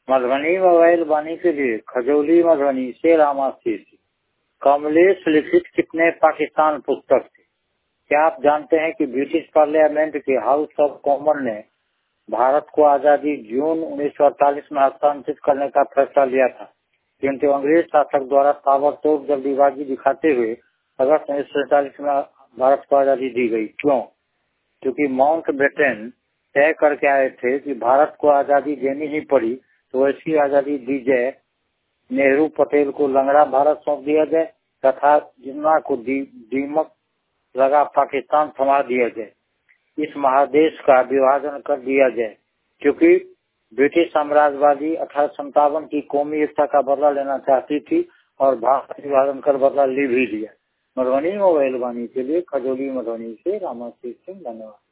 Madhubani mobile वाणी के लिए खजौली मधुबनी से रामाशीष। कमलेश लिखित कितने पाकिस्तान पुस्तक थे। क्या आप जानते हैं कि ब्रिटिश पार्लियामेंट के हाउस ऑफ कॉमन ने भारत को आजादी जून 1948 में हस्तांतरित करने का फैसला लिया था, किंतु अंग्रेज शासक द्वारा ताबड़तोड़ जल्दीबाजी दिखाते हुए अगस्त 1947 में भारत को आजादी दी गई। क्यों? क्योंकि माउंटबेटन तय करके आए थे कि भारत को आजादी देनी ही पड़ी, तो ऐसी आजादी दी जाए, नेहरू पटेल को लंगड़ा भारत सौंप दिया जाए तथा जिन्ना को दीमक लगा पाकिस्तान थमा दिया जाए। इस महादेश का विभाजन कर दिया जाए, क्योंकि ब्रिटिश साम्राज्यवादी 1857 की कौमी एकता का बदला लेना चाहती थी और भारत विभाजन कर बदला ले भी लिया। मधुबनी मोबाइल वाणी के लिए खजौली मधुबनी से रामाशीष सिंह। धन्यवाद।